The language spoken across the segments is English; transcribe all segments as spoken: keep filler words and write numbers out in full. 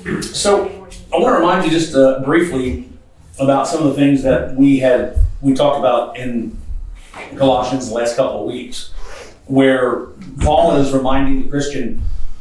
So I want to remind you just uh, briefly about some of the things that we had we talked about in Colossians the last couple of weeks, where Paul is reminding the Christian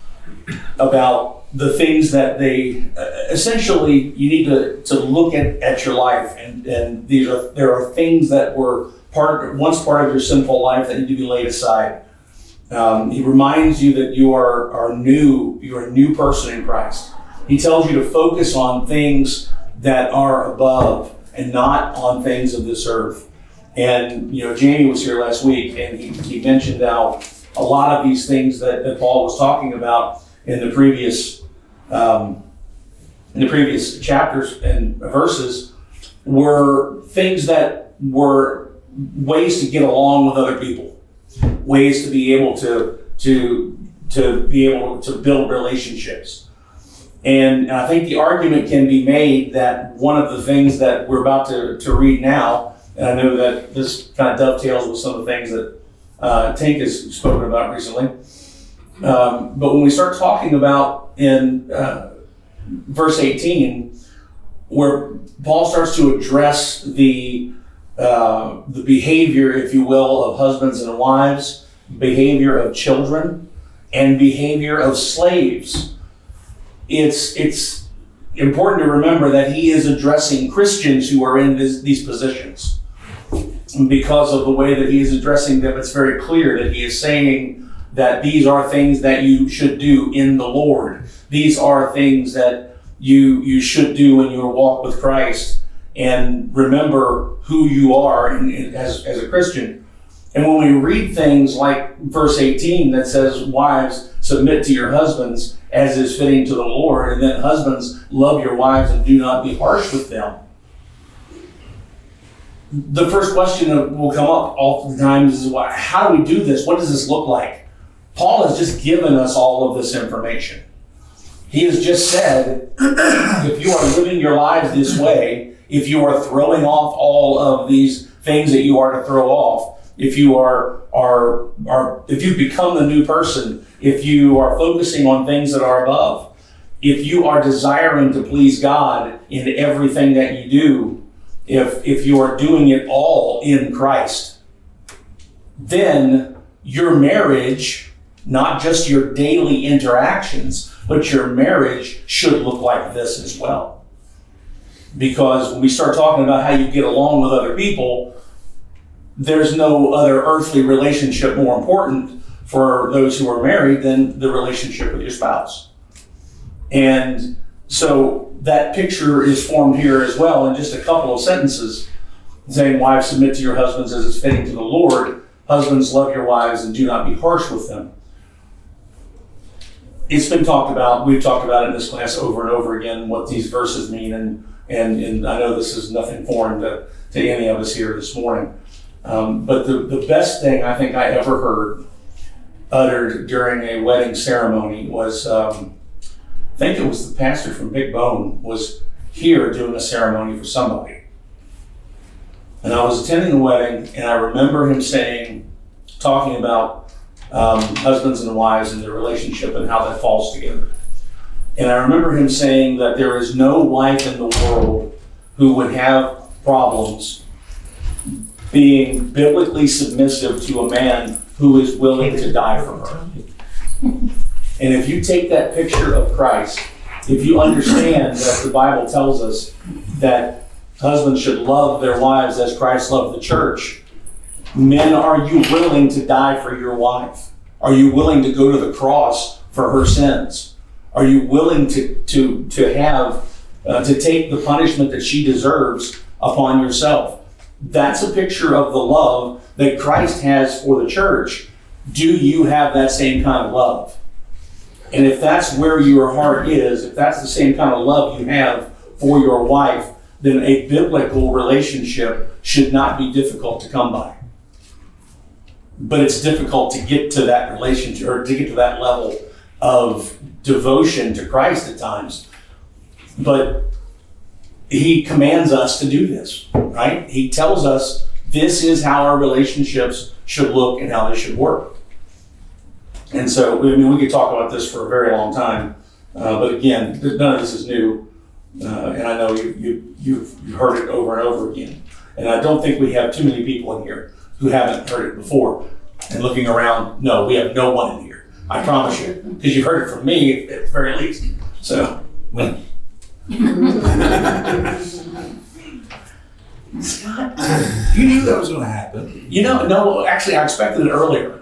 about the things that they uh, essentially you need to, to look at, at your life, and, and these are there are things that were part once part of your sinful life that need to be laid aside. Um, he reminds you that you are, are new, you're a new person in Christ. He tells you to focus on things that are above and not on things of this earth. And, you know, Jamie was here last week, and he, he mentioned how a lot of these things that, that Paul was talking about in the previous um, in the previous chapters and verses were things that were ways to get along with other people, ways to be able to to to be able to build relationships. And I think the argument can be made that one of the things that we're about to, to read now, and I know that this kind of dovetails with some of the things that uh, Tink has spoken about recently, um, but when we start talking about in uh, verse eighteen, where Paul starts to address the uh, the behavior, if you will, of husbands and wives, behavior of children, and behavior of slaves. It's it's important to remember that he is addressing Christians who are in this, these positions. And because of the way that he is addressing them, it's very clear that he is saying that these are things that you should do in the Lord. These are things that you you should do in your walk with Christ. And remember who you are in, in, as, as a Christian. And when we read things like verse eighteen that says, wives, submit to your husbands as is fitting to the Lord, and then husbands, love your wives and do not be harsh with them. The first question that will come up all the time is, well, how do we do this? What does this look like? Paul has just given us all of this information. He has just said, if you are living your lives this way, if you are throwing off all of these things that you are to throw off, if you are, are, are, if you've become the new person, if you are focusing on things that are above, if you are desiring to please God in everything that you do, if, if you are doing it all in Christ, then your marriage, not just your daily interactions, but your marriage should look like this as well. Because when we start talking about how you get along with other people, there's no other earthly relationship more important for those who are married than the relationship with your spouse. And so that picture is formed here as well in just a couple of sentences, saying, wives, submit to your husbands as is fitting to the Lord. Husbands, love your wives and do not be harsh with them. It's been talked about, we've talked about it in this class over and over again, what these verses mean. And, and, and I know this is nothing foreign to, to any of us here this morning. Um, but the, the best thing I think I ever heard uttered during a wedding ceremony was, um, I think it was the pastor from Big Bone was here doing a ceremony for somebody. And I was attending the wedding, and I remember him saying, talking about um, husbands and wives and their relationship and how that falls together. And I remember him saying that there is no wife in the world who would have problems being biblically submissive to a man who is willing to die for her. And if you take that picture of Christ, if you understand that the Bible tells us that husbands should love their wives as Christ loved the church, men, are you willing to die for your wife? Are you willing to go to the cross for her sins? Are you willing to to to have uh, to take the punishment that she deserves upon yourself? That's a picture of the love that Christ has for the church. Do you have that same kind of love? And if that's where your heart is, if that's the same kind of love you have for your wife, then a biblical relationship should not be difficult to come by. But it's difficult to get to that relationship, or to get to that level of devotion to Christ at times. But he commands us to do this, right? He tells us this is how our relationships should look and how they should work. And so, I mean, we could talk about this for a very long time. Uh, but again, none of this is new, uh, and I know you, you, you've, you've heard it over and over again. And I don't think we have too many people in here who haven't heard it before. And looking around, no, we have no one in here. I promise you, because you've heard it from me at the very least. So, well. Scott, you knew that was going to happen. You know, no, actually, I expected it earlier.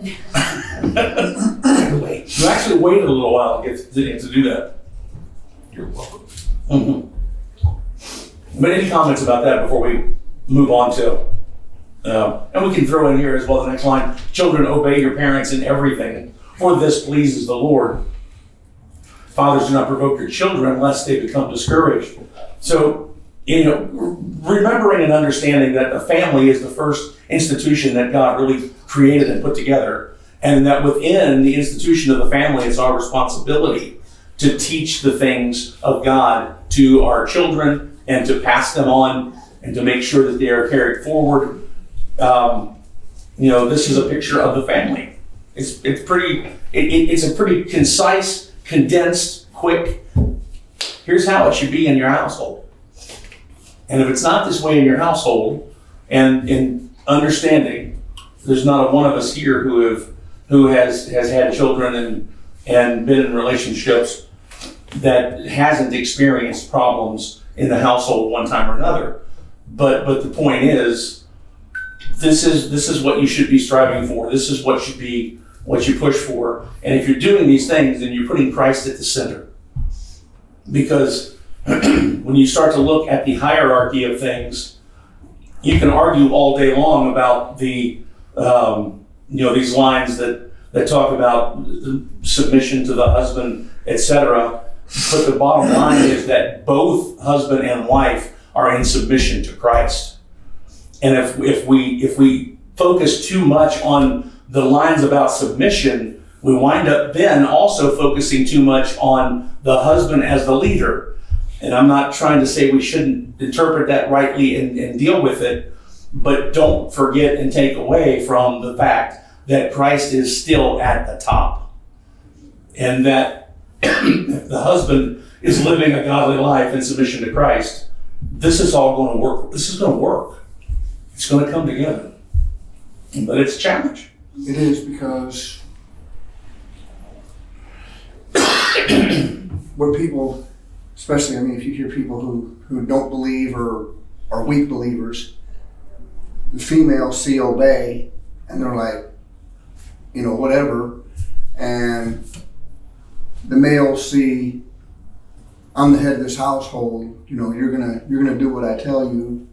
Wait. You actually waited a little while to get to, to do that. You're welcome. Mm-hmm. But any comments about that before we move on to, uh, and we can throw in here as well the next line, children, obey your parents in everything, for this pleases the Lord. Fathers, do not provoke your children lest they become discouraged. So, you know, remembering and understanding that the family is the first institution that God really created and put together, and that within the institution of the family, it's our responsibility to teach the things of God to our children and to pass them on and to make sure that they are carried forward. Um, you know, this is a picture of the family. It's it's pretty. It, it, it's a pretty concise, condensed, quick. Here's how it should be in your household. And if it's not this way in your household, and in understanding, there's not a one of us here who have who has has had children and and been in relationships that hasn't experienced problems in the household one time or another. But but the point is, this is this is what you should be striving for. This is what should be what you push for. And if you're doing these things, then you're putting Christ at the center. Because when you start to look at the hierarchy of things, you can argue all day long about the um, you know these lines that that talk about submission to the husband, et cetera. But the bottom line is that both husband and wife are in submission to Christ. And if if we if we focus too much on the lines about submission, we wind up then also focusing too much on the husband as the leader. And I'm not trying to say we shouldn't interpret that rightly and, and deal with it, but don't forget and take away from the fact that Christ is still at the top. And that if the husband is living a godly life in submission to Christ, this is all going to work. This is going to work. It's going to come together. But it's a challenge. It is, because when people, especially, I mean, if you hear people who, who don't believe or are weak believers, the females see obey, and they're like, you know, whatever. And the males see, I'm the head of this household, you know, you're gonna you're gonna do what I tell you.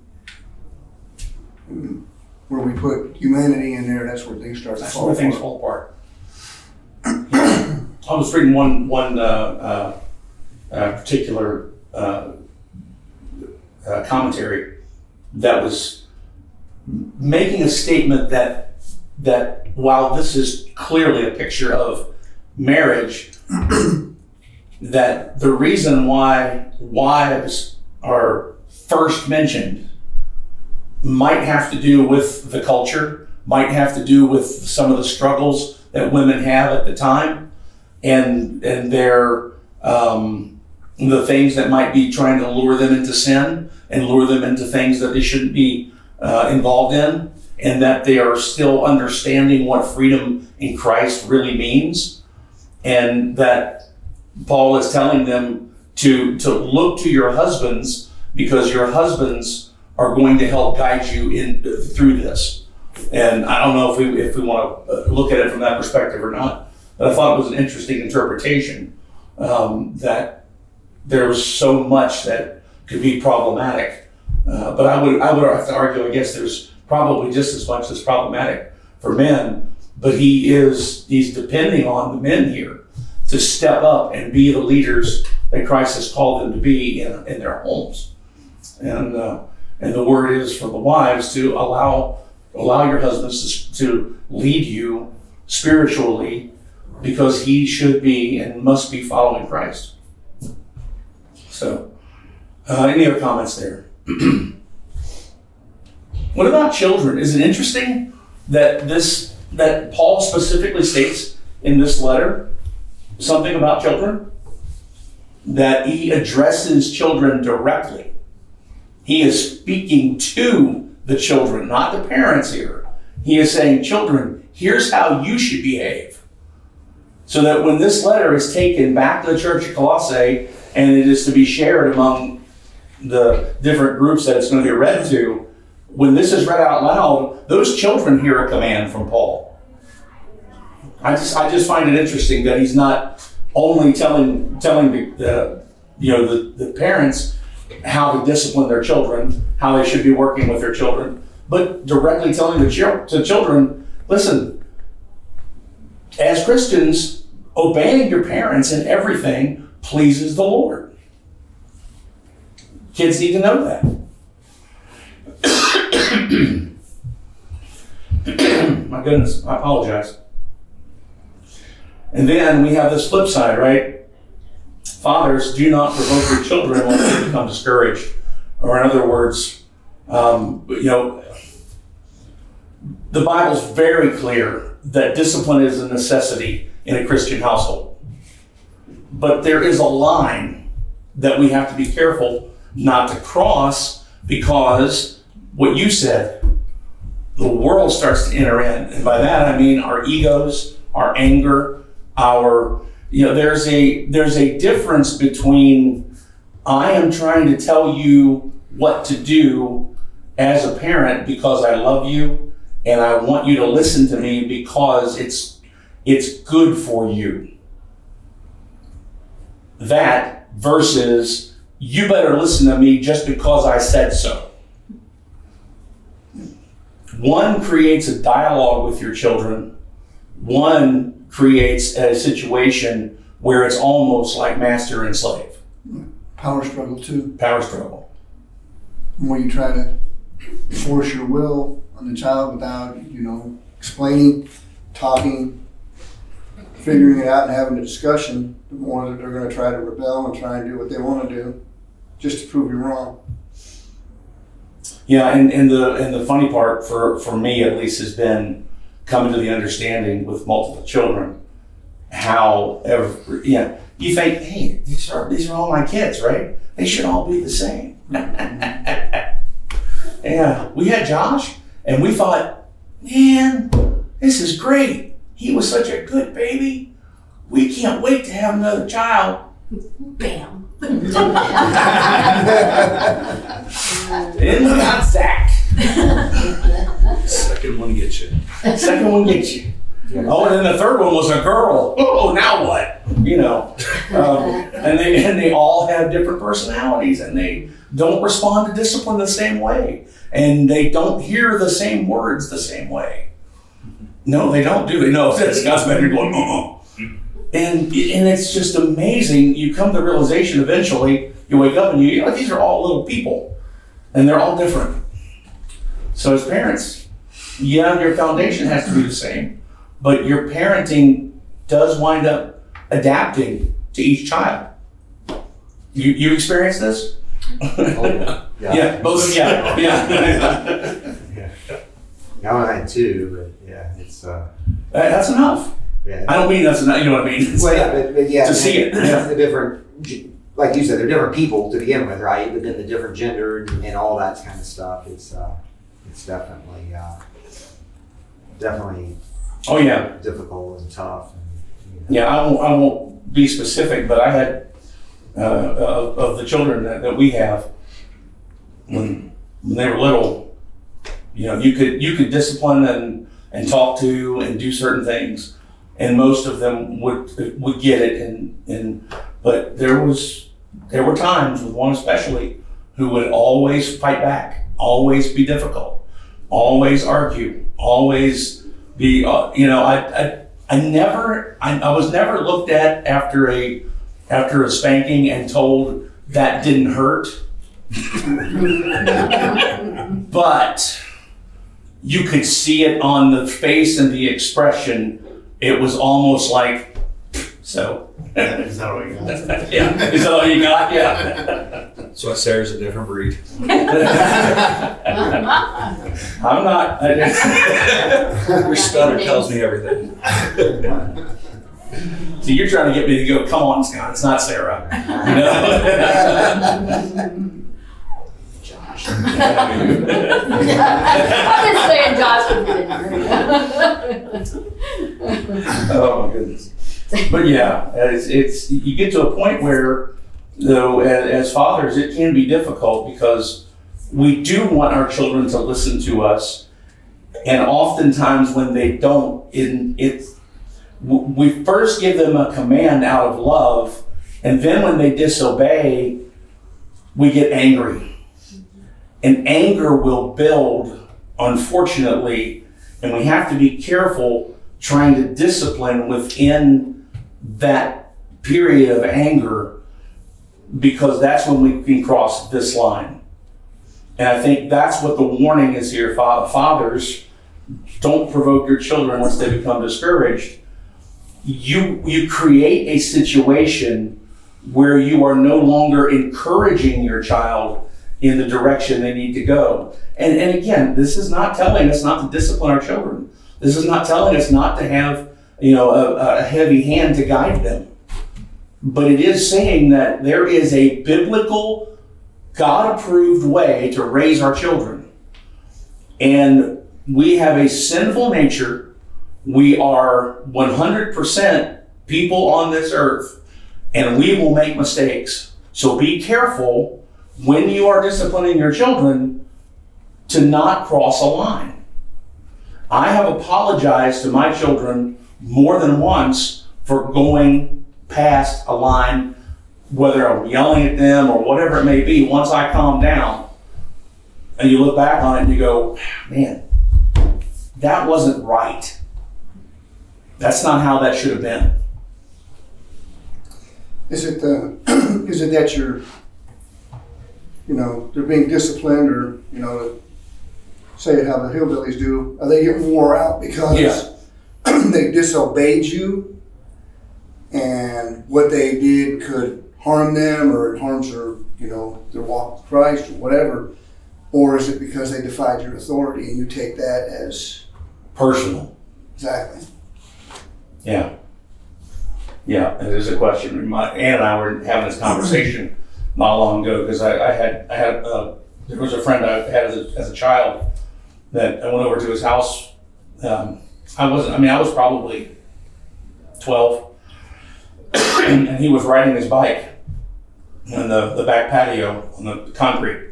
And where we put humanity in there, that's where things start That's to fall where things apart. fall apart. I was reading one one uh, uh, uh, particular uh, uh, commentary that was making a statement that that while this is clearly a picture of marriage, that the reason why wives are first mentioned might have to do with the culture, might have to do with some of the struggles that women have at the time, and and their um, the things that might be trying to lure them into sin and lure them into things that they shouldn't be uh, involved in, and that they are still understanding what freedom in Christ really means, and that Paul is telling them to to look to your husbands, because your husbands are going to help guide you in through this. And I don't know if we if we want to look at it from that perspective or not, but I thought it was an interesting interpretation, um, that there was so much that could be problematic. Uh, but I would I would have to argue, I guess there's probably just as much that's problematic for men, but he is he's depending on the men here to step up and be the leaders that Christ has called them to be in, in their homes. And uh, and the word is for the wives to allow allow your husbands to, to lead you spiritually, because he should be and must be following Christ. So, uh, any other comments there? What about children? Is it interesting that this that Paul specifically states in this letter something about children? that he addresses children directly. He is speaking to the children, not the parents here. He is saying, children, here's how you should behave. So that when this letter is taken back to the church of Colossae and it is to be shared among the different groups that it's going to be read to, when this is read out loud, those children hear a command from Paul. I just I just find it interesting that he's not only telling telling the, the you know the, the parents how to discipline their children, how they should be working with their children, but directly telling the ch- to children, listen, as Christians, obeying your parents in everything pleases the Lord. Kids need to know that. My goodness, I apologize. And then we have this flip side, right? Fathers, do not provoke your children when they become discouraged. Or in other words, um, you know, the Bible's very clear that discipline is a necessity in a Christian household. But there is a line that we have to be careful not to cross, because what you said, the world starts to enter in. And by that I mean our egos, our anger, our, you know, there's a there's a difference between I am trying to tell you what to do as a parent because I love you and I want you to listen to me because it's it's good for you. That versus you better listen to me just because I said so. One creates a dialogue with your children. One creates a situation where it's almost like master and slave. Power struggle too. Power struggle. Where you try to force your will on the child without, you know, explaining, talking, figuring it out and having a discussion, the more that they're going to try to rebel and try and do what they want to do just to prove you wrong. Yeah, and, and the and the funny part for, for me at least has been coming to the understanding with multiple children how every, yeah, you think, hey, these are these are all my kids, right? They should all be the same. Yeah, we had Josh and we thought, man, this is great. He was such a good baby. We can't wait to have another child. Bam. And we got Zach. Second one gets you. Second one gets you. Oh, and then the third one was a girl. Oh, now what? You know, um, and they and they all have different personalities, and they don't respond to discipline the same way, and they don't hear the same words the same way. No, they don't do it. No, that's God's better going. Uh-uh. And and it's just amazing. You come to the realization eventually. You wake up and you, you know, these are all little people, and they're all different. So as parents, yeah, your foundation has to be the same, but your parenting does wind up adapting to each child. You you experience this? Oh, yeah. Yeah. Yeah, both. Yeah, yeah. Yeah. Now I had two, but yeah, it's uh. That's enough. Yeah. I don't mean that's enough. You know what I mean? It's Well, yeah, but, but yeah, to see it. Yeah. The different, like you said, they're different people to begin with, right? But then the different gender and, and all that kind of stuff. It's uh, it's definitely uh, definitely. Oh yeah. Difficult and tough. And, you know. Yeah, I won't, I won't be specific, but I had, uh, of, of the children that, that we have, when, when they were little, you know, you could you could discipline and, and talk to and do certain things, and most of them would would get it. And, and but there was there were times with one especially who would always fight back, always be difficult, always argue, always be uh, you know I. I I never, I, I was never looked at after a, after a spanking and told that didn't hurt. But you could see it on the face and the expression. It was almost like, so. Is that all you got? Yeah, is that all you got? Yeah. That's why Sarah's a different breed. I'm not. I Your stutter tells me everything. So you're trying to get me to go, come on, Scott, it's not Sarah. You know? Josh. I've been saying Josh would be in Oh my goodness. But yeah, it's, it's you get to a point where, though, as, as fathers, it can be difficult because we do want our children to listen to us, and oftentimes when they don't, it, it we first give them a command out of love, and then when they disobey, we get angry. And anger will build, unfortunately, and we have to be careful trying to discipline within that period of anger, because that's when we can cross this line. And I think that's what the warning is here. Fathers, don't provoke your children once they become discouraged. You, you create a situation where you are no longer encouraging your child in the direction they need to go. And, and again, this is not telling us not to discipline our children. This is not telling us not to have, you know, a, a heavy hand to guide them. But it is saying that there is a biblical, God-approved way to raise our children. And we have a sinful nature. We are one hundred percent people on this earth, and we will make mistakes. So be careful when you are disciplining your children to not cross a line. I have apologized to my children more than once for going past a line, whether I'm yelling at them or whatever it may be. Once I calm down and you look back on it and you go, man, that wasn't right. That's not how that should have been. Is it the, is it that you're, you know, they're being disciplined, or, you know, say it how the hillbillies do, are they getting wore out because Yeah. they disobeyed you and what they did could harm them, or it harms their, you know, their walk with Christ or whatever? Or is it because they defied your authority and you take that as Personal. exactly? Yeah. Yeah, it is a question. My Ann and I were having this conversation not long ago because I, I had, I had, uh, there was a friend I had as a, as a child that I went over to his house. Um, I wasn't, I mean, I was probably twelve, and he was riding his bike in the, the back patio on the concrete.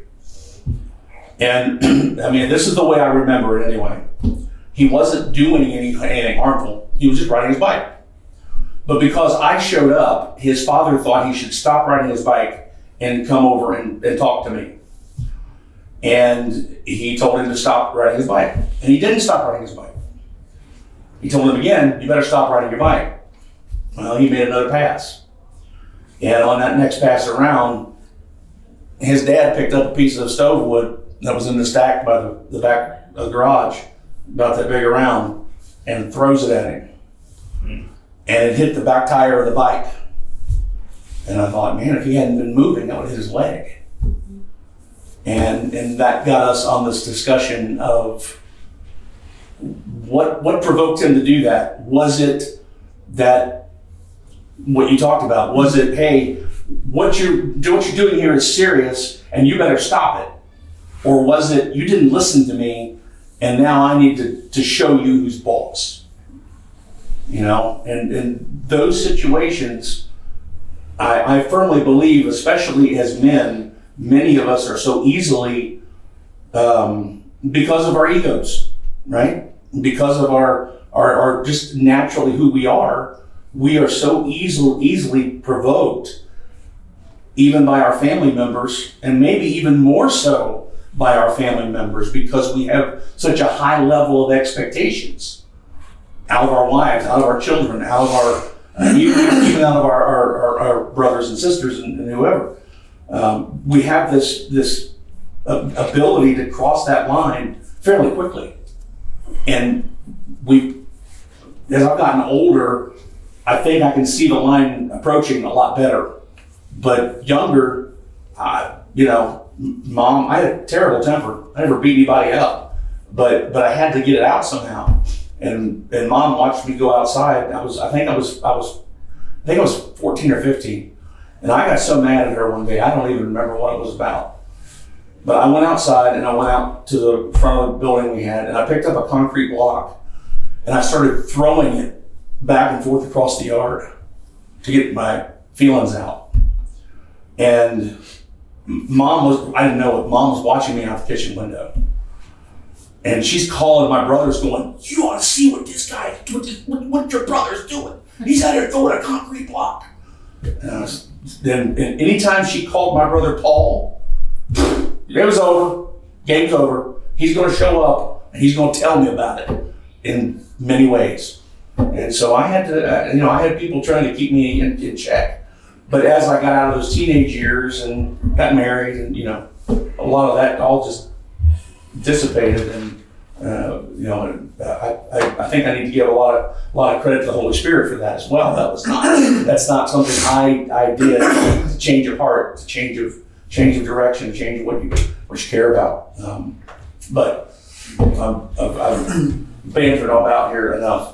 And I mean, this is the way I remember it anyway. He wasn't doing any, anything harmful. He was just riding his bike. But because I showed up, his father thought he should stop riding his bike and come over and, and talk to me. And he told him to stop riding his bike. And he didn't stop riding his bike. He told him again, you better stop riding your bike. Well, he made another pass. And on that next pass around, his dad picked up a piece of stove wood that was in the stack by the, the back of the garage, about that big around, and throws it at him. And it hit the back tire of the bike. And I thought, man, if he hadn't been moving, that would hit his leg. And and that got us on this discussion of what what provoked him to do that. Was it that what you talked about? Was it, hey, what you're what you're doing here is serious and you better stop it? Or was it, you didn't listen to me and now I need to, to show you who's boss? You know, and in those situations, I, I firmly believe, especially as men, many of us are so easily, um, because of our egos, right? Because of our, our, our just naturally who we are, we are so easily, easily provoked, even by our family members, and maybe even more so by our family members, because we have such a high level of expectations out of our wives, out of our children, out of our, uh, even, even out of our, our, our, our brothers and sisters and, and whoever. Um, we have this, this uh, ability to cross that line fairly quickly. And we, as I've gotten older, I think I can see the line approaching a lot better. But younger, uh, you know, mom, I had a terrible temper. I never beat anybody up, but but I had to get it out somehow. And and mom watched me go outside. I was, I think I was, I was think I was fourteen or fifteen. And I got so mad at her one day, I don't even remember what it was about. But I went outside and I went out to the front of the building we had and I picked up a concrete block and I started throwing it back and forth across the yard to get my feelings out. And mom was, I didn't know it, mom was watching me out the kitchen window. And she's calling my brothers going, you ought to see what this guy, what, this, what, what your brother's doing. He's out here throwing a concrete block. And I was, then and anytime she called my brother Paul, it was over, game's over. He's gonna show up and he's gonna tell me about it in many ways. And so I had to, you know, I had people trying to keep me in, in check. But as I got out of those teenage years and got married and, you know, a lot of that all just dissipated. And, uh, you know, I, I, I think I need to give a lot of, a lot of credit to the Holy Spirit for that as well. That was not, that's not something I, I did to change of heart, to change of, change of direction, change of what you, what you care about. Um, but um, I've, I've bantered about here enough.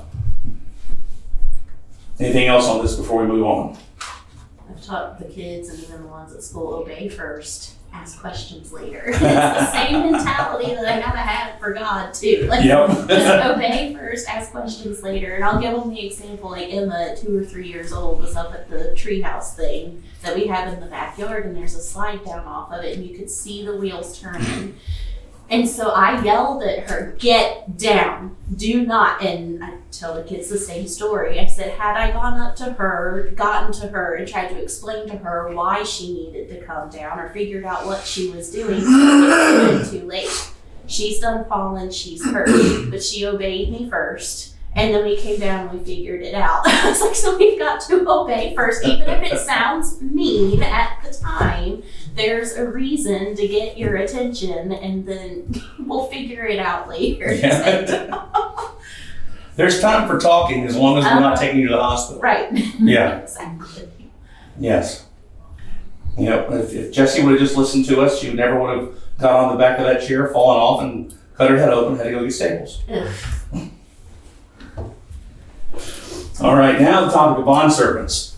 Anything else on this before we move on? I've taught the kids and even the ones at school, obey first, ask questions later. It's the same mentality that I gotta have for God too. Like, Yep. just obey first, ask questions later. And I'll give them the example, like Emma, two or three years old, was up at the treehouse thing that we have in the backyard, and there's a slide down off of it, and you could see the wheels turning. And so I yelled at her, get down, do not, and I tell the kids the same story. I said, had I gone up to her, gotten to her, and tried to explain to her why she needed to come down or figured out what she was doing, it would have been too late. She's done fallen, she's hurt, but she obeyed me first. And then we came down and we figured it out. I was like, so we've got to obey first, even if it sounds mean at the time. There's a reason to get your attention, and then we'll figure it out later. Yeah. There's time for talking as long as we're not taking you to the hospital. Right. Yeah. Exactly. Yes. You know, if, if Jessie would have just listened to us, she never would have got on the back of that chair, fallen off, and cut her head open, had to go get staples. Ugh. All right, now the topic of bond servants.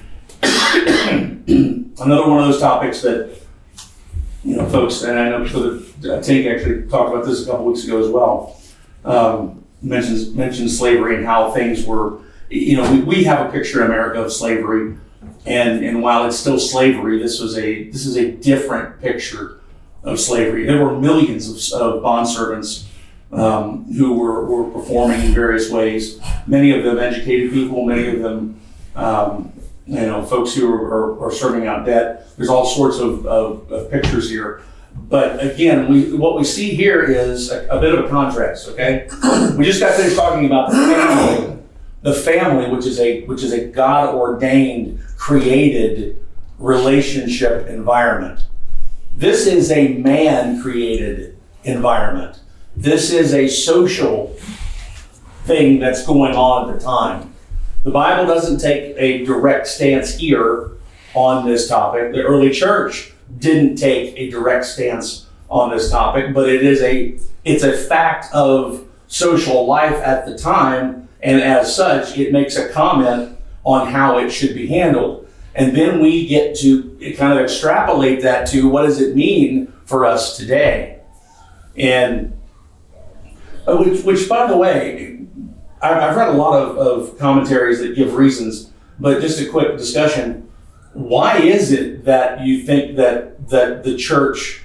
Another one of those topics that, you know, folks, and I know Tink actually talked about this a couple weeks ago as well, um, mentions mentions slavery and how things were, you know, we, we have a picture in America of slavery, and, and while it's still slavery, this was a this is a different picture of slavery. There were millions of, of bond servants Um, who were, were performing in various ways. Many of them educated people, many of them, um, you know, folks who are, are, are serving out debt. There's all sorts of, of, of pictures here. But again, we, what we see here is a, a bit of a contrast, okay? We just got finished talking about the family, the family, which is a, which is a God-ordained, created relationship environment. This is a man-created environment. This is a social thing that's going on at the time. The Bible doesn't take a direct stance here on this topic. The early church didn't take a direct stance on this topic, but it is a it's a fact of social life at the time, and as such, it makes a comment on how it should be handled. And then we get to kind of extrapolate that to what does it mean for us today? And Which, which, by the way, I've read a lot of, of commentaries that give reasons, but just a quick discussion. Why is it that you think that, that the church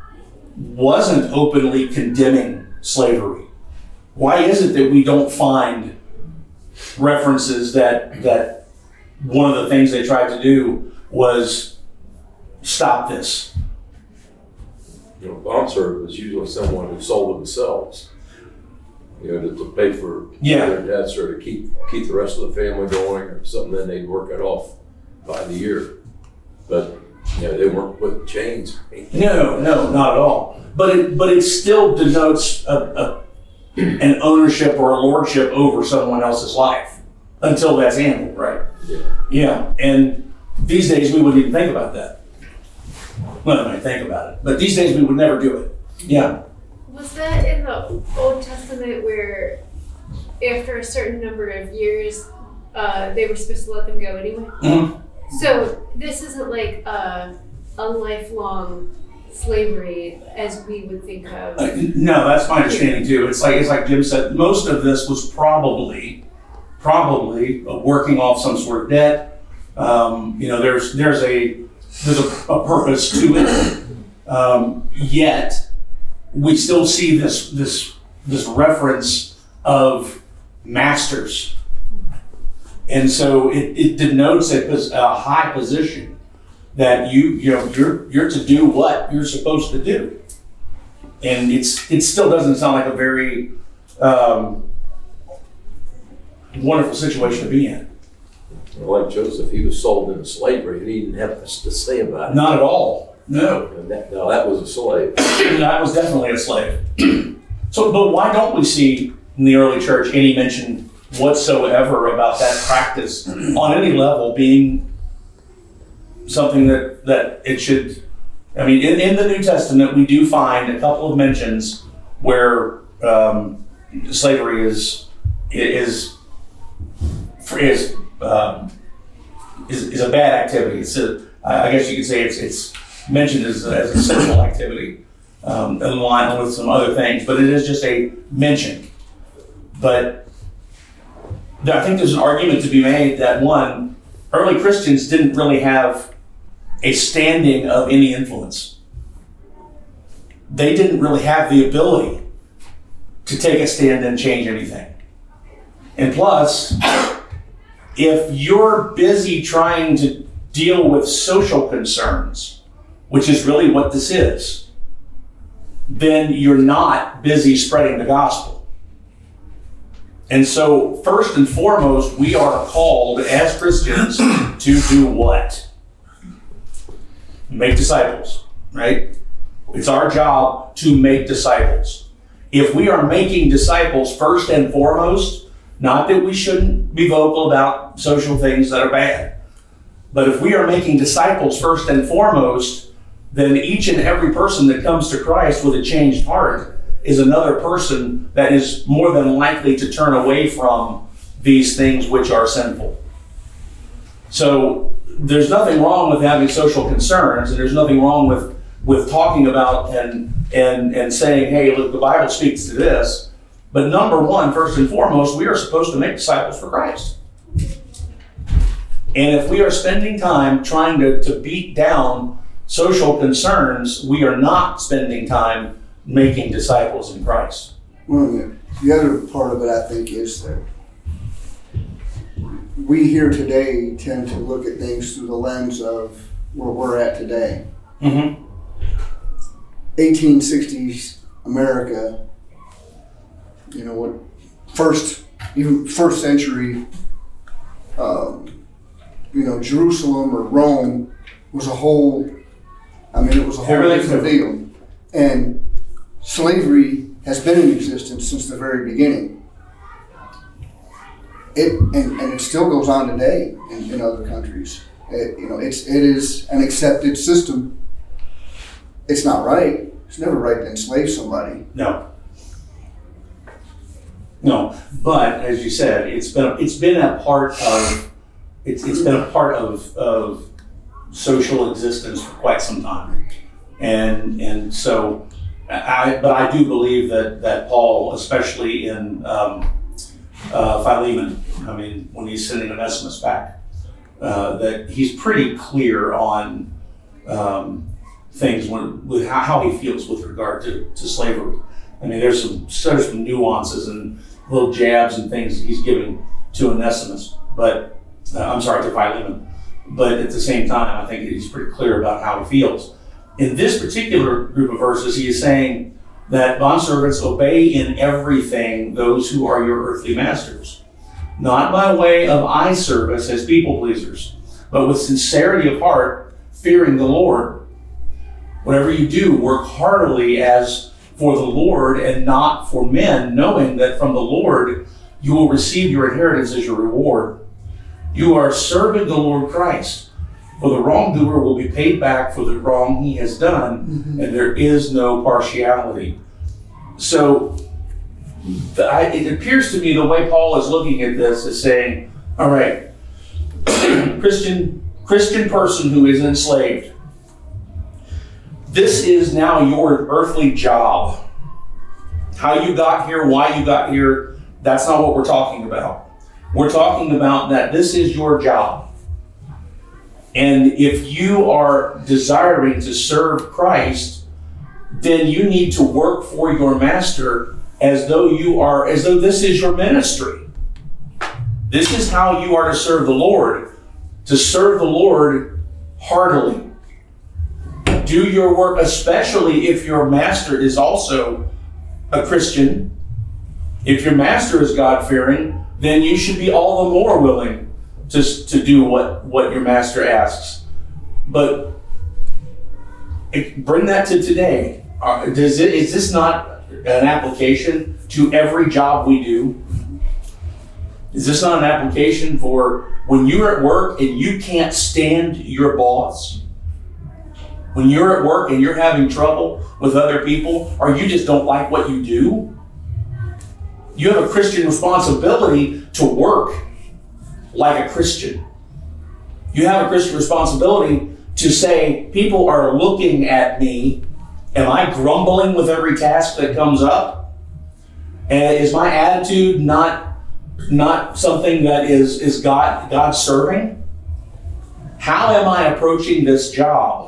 wasn't openly condemning slavery? Why is it that we don't find references that, that one of the things they tried to do was stop this? You know, bond servant is usually someone who sold themselves. You know, to, to pay for Yeah. their debts or to keep keep the rest of the family going or something, then they'd work it off by the year. But you know, they weren't with chains. No, no, not at all. But it but it still denotes a, a an ownership or a lordship over someone else's life until that's handled, right? Yeah. Yeah. And these days we wouldn't even think about that. Well, I might think about it, but these days we would never do it. Yeah. Was that in the Old Testament where after a certain number of years uh, they were supposed to let them go anyway. Mhm. So this isn't like a, a lifelong slavery as we would think of. Uh, No, that's my understanding too. It's like, it's like Jim said, most of this was probably, probably uh, working off some sort of debt. Um, you know, there's, there's a, there's a, a purpose to it. Um, yet we still see this, this, this reference of masters. And so it, it denotes a, pos- a high position that you, you know, you're, you're to do what you're supposed to do. And it's, it still doesn't sound like a very, um, wonderful situation to be in. Like Joseph, he was sold into slavery and he didn't have much to say about it. Not at all. No. And that, no, that was a slave. That was definitely a slave. So, but why don't we see in the early church any mention whatsoever about that practice on any level being something that, that it should, I mean, in, in the New Testament, we do find a couple of mentions where um, slavery is, is, is, um, is, is a bad activity. It's a, I guess you could say it's, it's mentioned as, as a sinful activity, um, in line with some other things, but it is just a mention. But I think there's an argument to be made that, one, early Christians didn't really have a standing of any influence. They didn't really have the ability to take a stand and change anything. And plus, if you're busy trying to deal with social concerns, which is really what this is, then you're not busy spreading the gospel. And so, first and foremost, we are called as Christians to do what? Make disciples, right? It's our job to make disciples. If we are making disciples first and foremost, not that we shouldn't be vocal about social things that are bad, but if we are making disciples first and foremost, then each and every person that comes to Christ with a changed heart is another person that is more than likely to turn away from these things which are sinful. So there's nothing wrong with having social concerns, and there's nothing wrong with, with talking about and, and, and saying, hey, look, the Bible speaks to this. But number one, first and foremost, we are supposed to make disciples for Christ. And if we are spending time trying to, to beat down social concerns, we are not spending time making disciples in Christ. Well, the, the other part of it, I think, is that we here today tend to look at things through the lens of where we're at today. Mm-hmm. eighteen sixties America, you know, what first, even first century, um, you know, Jerusalem or Rome was a whole, I mean, it was a whole Everything's different deal. And slavery has been in existence since the very beginning. It and, and it still goes on today in, in other countries. It, you know, it's it is an accepted system. It's not right. It's never right to enslave somebody. No. No, but as you said, it's been it's been a part of it's it's been a part of of social existence for quite some time, and and so I but I do believe that that Paul, especially in um, uh, Philemon, I mean when he's sending Onesimus back, uh, that he's pretty clear on um, things when, with how, how he feels with regard to, to slavery. I mean, there's some there's some nuances and little jabs and things he's giving to Onesimus, but uh, I'm sorry, to Philemon. But at the same time, I think he's pretty clear about how he feels. In this particular group of verses, he is saying that bondservants obey in everything those who are your earthly masters, not by way of eye service as people pleasers, but with sincerity of heart, fearing the Lord. Whatever you do, work heartily as for the Lord and not for men, knowing that from the Lord you will receive your inheritance as your reward. You are serving the Lord Christ, for the wrongdoer will be paid back for the wrong he has done, mm-hmm. and there is no partiality. So the, I, it appears to me the way Paul is looking at this is saying All right. Christian, Christian person who is enslaved. This is now your earthly job. How you got here, why you got here, that's not what we're talking about. We're talking about that this is your job. And if you are desiring to serve Christ, then you need to work for your master as though you are, as though this is your ministry. This is how you are to serve the Lord. To serve the Lord heartily. Do your work, especially if your master is also a Christian. If your master is God-fearing, then you should be all the more willing to, to do what, what your master asks. But it, bring that to today. Uh, does it, is this not an application to every job we do? Is this not an application for when you're at work and you can't stand your boss? When you're at work and you're having trouble with other people, or you just don't like what you do? You have a Christian responsibility to work like a Christian. You have a Christian responsibility to say, people are looking at me. Am I grumbling with every task that comes up? And is my attitude not, not something that is, is God, God serving? How am I approaching this job?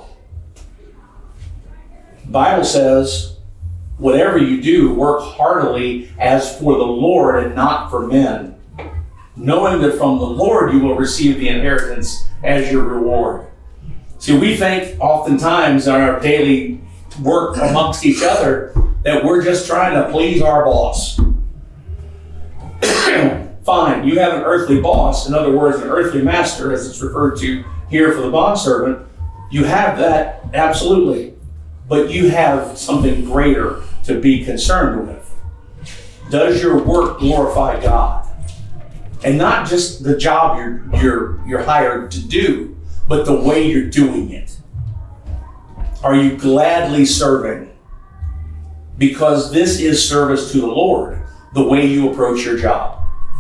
The Bible says, whatever you do, work heartily as for the Lord and not for men, knowing that from the Lord you will receive the inheritance as your reward. See, we think oftentimes in our daily work amongst each other that we're just trying to please our boss. Fine, you have an earthly boss, in other words, an earthly master, as it's referred to here for the bondservant. You have that, absolutely. But you have something greater to be concerned with. Does your work glorify God? And not just the job you're, you're, you're hired to do, but the way you're doing it. Are you gladly serving? Because this is service to the Lord, the way you approach your job.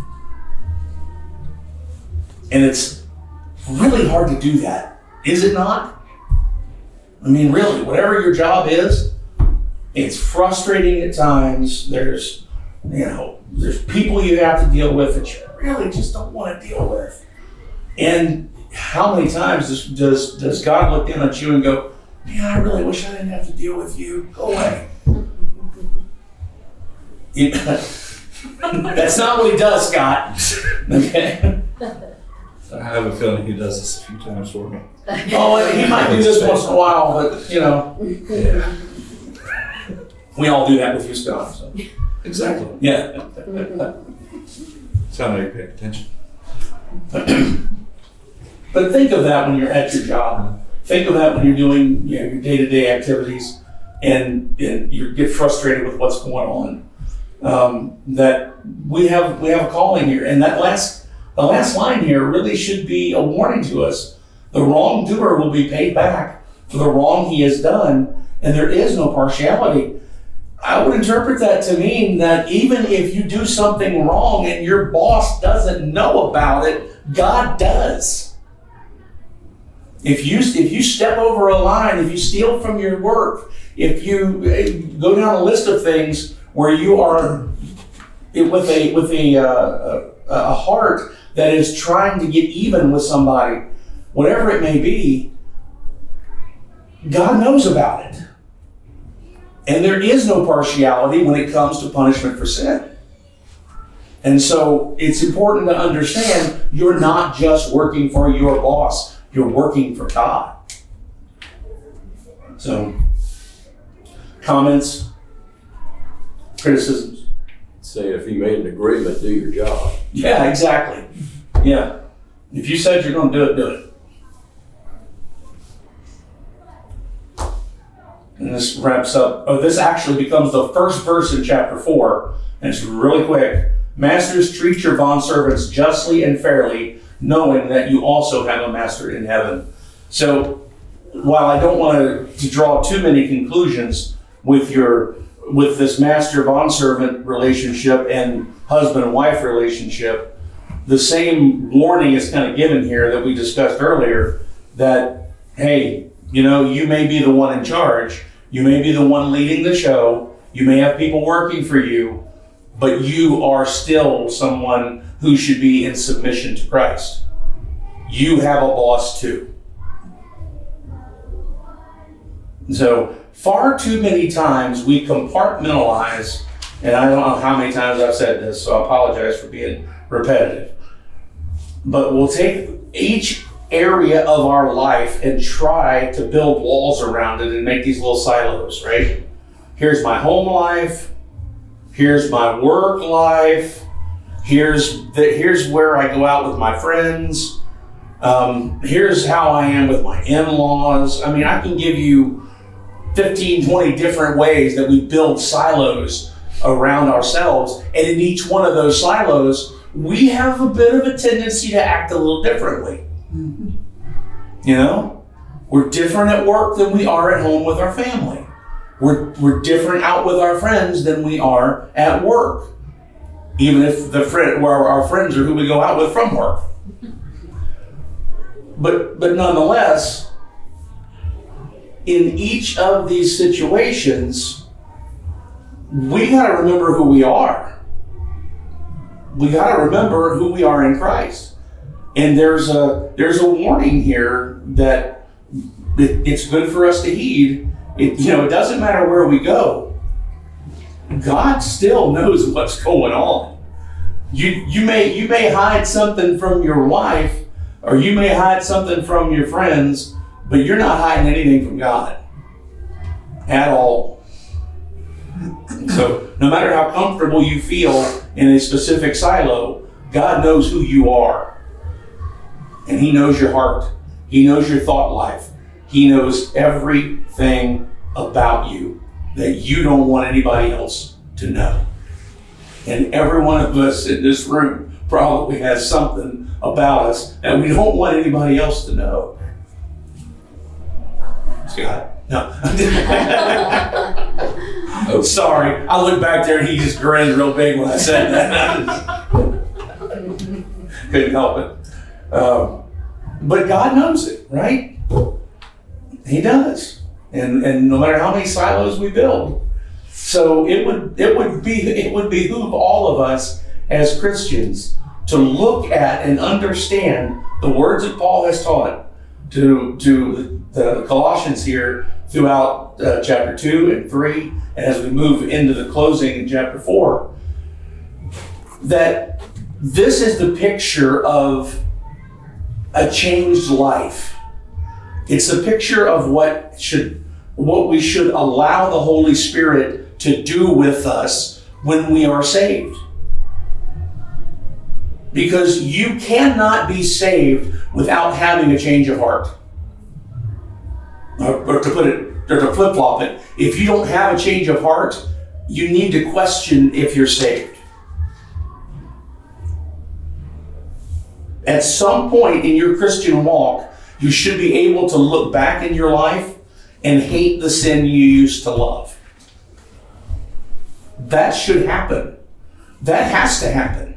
And it's really hard to do that, is it not? I mean, really, whatever your job is, it's frustrating at times. There's, you know, there's people you have to deal with that you really just don't want to deal with. And how many times does, does, does God look down at you and go, man, I really wish I didn't have to deal with you. Go away. You, that's not what he does, Scott. Okay? I have a feeling he does this a few times for me. Oh, he might do this once in a while, but, you know. Yeah. We all do that with you, Scott. So. Exactly. Yeah. Sound like you're paying attention. But think of that when you're at your job. Think of that when you're doing, you know, your day-to-day activities and, and you get frustrated with what's going on. Um, that we have we have a calling here. And that last the last line here really should be a warning to us. The wrongdoer will be paid back for the wrong he has done, and there is no partiality. I would interpret that to mean that even if you do something wrong and your boss doesn't know about it, God does. If you if you step over a line, if you steal from your work, if you go down a list of things where you are with a with a uh, a heart that is trying to get even with somebody, whatever it may be, God knows about it. And there is no partiality when it comes to punishment for sin. And so it's important to understand you're not just working for your boss, you're working for God. So, comments, criticisms? Say if you made an agreement, do your job. Yeah, exactly. Yeah. If you said you're going to do it, do it. And this wraps up, oh, this actually becomes the first verse in chapter four, and it's really quick. Masters, treat your bondservants justly and fairly, knowing that you also have a master in heaven. So, while I don't want to, to draw too many conclusions with your with this master bondservant relationship and husband and wife relationship, the same warning is kind of given here that we discussed earlier, that, hey, you know, you may be the one in charge, you may be the one leading the show, you may have people working for you, but you are still someone who should be in submission to Christ. You have a boss too. So far too many times we compartmentalize, and I don't know how many times I've said this, so I apologize for being repetitive. But we'll take each area of our life and try to build walls around it and make these little silos, right? Here's my home life. Here's my work life. Here's the, here's where I go out with my friends. Um, here's how I am with my in-laws. I mean, I can give you fifteen, twenty different ways that we build silos around ourselves. And in each one of those silos, we have a bit of a tendency to act a little differently. Mm-hmm. You know, we're different at work than we are at home with our family. We're, we're different out with our friends than we are at work. Even if the friend, where our friends are who we go out with from work. But, but nonetheless, in each of these situations, we got to remember who we are. We got to remember who we are in Christ. And there's a there's a warning here that it, it's good for us to heed. It, you know, it doesn't matter where we go. God still knows what's going on. You you may you may hide something from your wife, or you may hide something from your friends, but you're not hiding anything from God at all. So no matter how comfortable you feel in a specific silo, God knows who you are. And He knows your heart. He knows your thought life. He knows everything about you that you don't want anybody else to know. And every one of us in this room probably has something about us that we don't want anybody else to know. Scott? No. Oh, sorry. I looked back there and he just grinned real big when I said that. Couldn't help it. Um, but God knows it, right? He does. And and no matter how many silos we build. So it would it would be it would behoove all of us as Christians to look at and understand the words that Paul has taught to to the Colossians here throughout uh, chapter two and three, and as we move into the closing in chapter four, that this is the picture of a changed life. It's a picture of what should what we should allow the Holy Spirit to do with us when we are saved. Because you cannot be saved without having a change of heart. Or, or to put it, or to flip-flop it, if you don't have a change of heart, you need to question if you're saved. At some point in your Christian walk, you should be able to look back in your life and hate the sin you used to love. That should happen. That has to happen.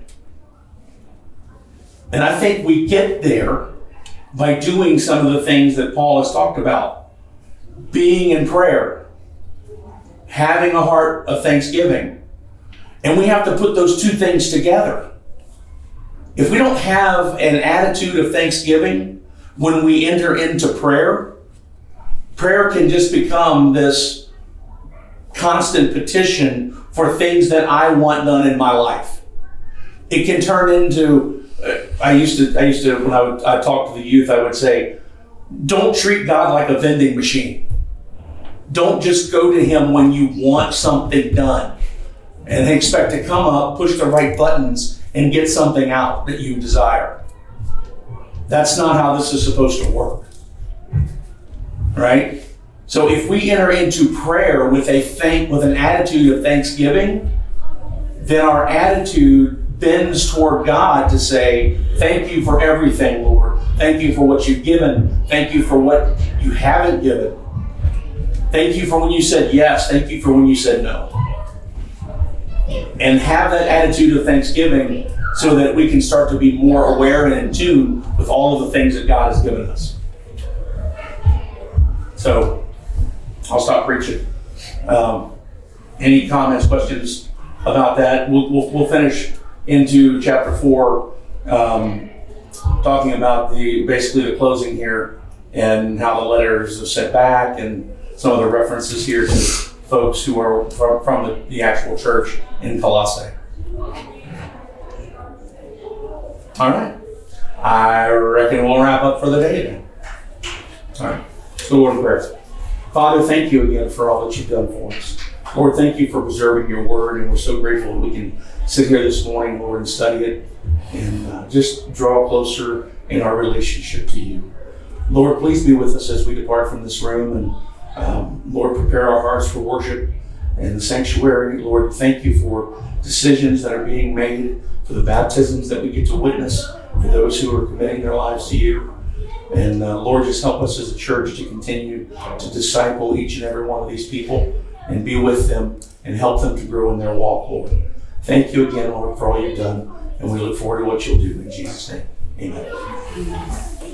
And I think we get there by doing some of the things that Paul has talked about. Being in prayer. Having a heart of thanksgiving. And we have to put those two things together. If we don't have an attitude of thanksgiving when we enter into prayer, prayer can just become this constant petition for things that I want done in my life. It can turn into, uh, I used to, I used to, when I would I talk to the youth, I would say, don't treat God like a vending machine. Don't just go to Him when you want something done and expect to come up, push the right buttons, and get something out that you desire. That's not how this is supposed to work. Right? So if we enter into prayer with a thank with an attitude of thanksgiving, then our attitude bends toward God to say, thank you for everything, Lord. Thank you for what you've given. Thank you for what you haven't given. Thank you for when you said yes. Thank you for when you said no. And have that attitude of thanksgiving so that we can start to be more aware and in tune with all of the things that God has given us. So I'll stop preaching. Um, any comments, questions about that? We'll, we'll, we'll finish into chapter four, um, talking about the basically the closing here and how the letters are sent back and some of the references here to folks who are from, from the, the actual church in Colossae. All right. I reckon we'll wrap up for the day then. All right. So, Lord in prayer. Father, thank you again for all that you've done for us. Lord, thank you for preserving your word, and we're so grateful that we can sit here this morning, Lord, and study it and uh, just draw closer in our relationship to you. Lord, please be with us as we depart from this room, and um, Lord, prepare our hearts for worship in the sanctuary. Lord, thank you for decisions that are being made, for the baptisms that we get to witness, for those who are committing their lives to you. And uh, Lord, just help us as a church to continue to disciple each and every one of these people and be with them and help them to grow in their walk, Lord. Thank you again, Lord, for all you've done, and we look forward to what you'll do in Jesus' name. Amen.